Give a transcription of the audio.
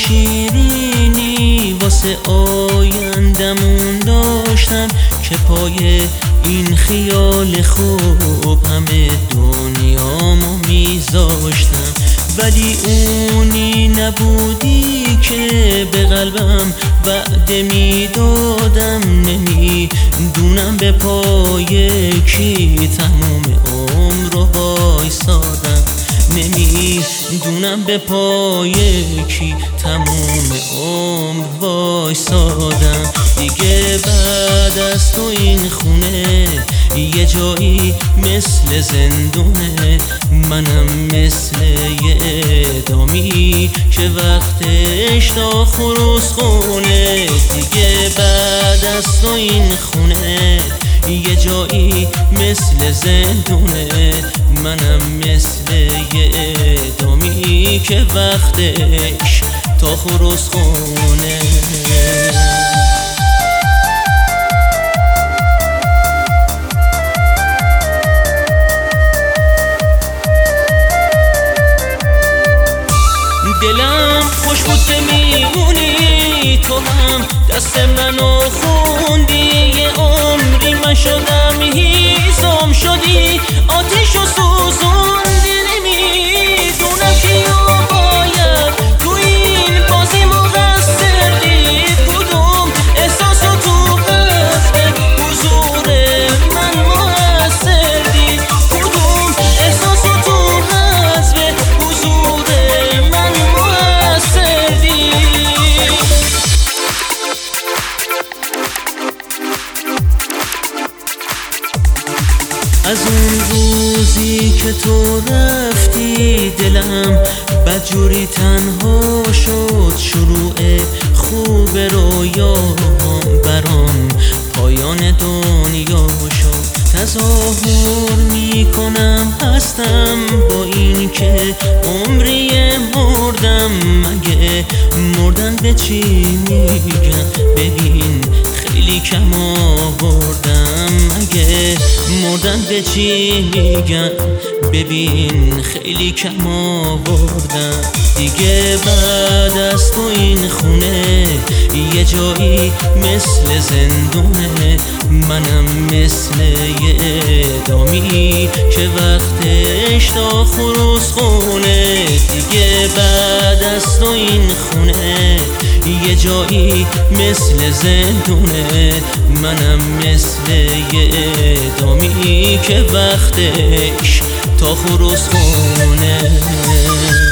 شیرینی واسه آیندمون داشتم که پای این خیال خوب همه دنیامو میذاشتم، ولی اونی نبودی که به قلبم وعده میدادم. نمیدونم به پای کی تموم عمر رو وایسادم، نمیدونم به پای کی تموم عمر وایسادم. دیگه بعد از تو این خونه یه جایی مثل زندونه، منم مثل یه اعدامی که وقتش تا خروس خونه. دیگه بعد از تو این خونه یه جایی مثل زندونه، منم مثل یه اعدامی که وقتش تا خروس خونه. دلم خوش بود که میمونی، تو هم دست منو خوندی. یه عمری من شدم هیزم شدی، آتیش و سوزوندی. نمیدونم کیا باید تو این بازی مقصر دید، کدوم احساس تو قصد حضور من مؤثر دید، کدوم احساس تو حذف حضور من مؤثر دید. از اون روزی که تو رفتی دلم بدجوری تنها شد، شروع خوب رویام برام پایان دنیا شد. تظاهر میکنم هستم با این که عمری مردم، مگه مردن به چی میگن؟ ببین خیلی کم آوردم، مگه مردن به چی میگن؟ ببین خیلی کم آوردم. دیگه بعد از تو این خونه یه جایی مثل زندونه، منم مثل یه اعدامی که وقتش تا خروس خونه. دیگه بعد از تو این خونه یه جایی مثل زندونه، منم مثل یه اعدامی که وقتش تا خروس خونه.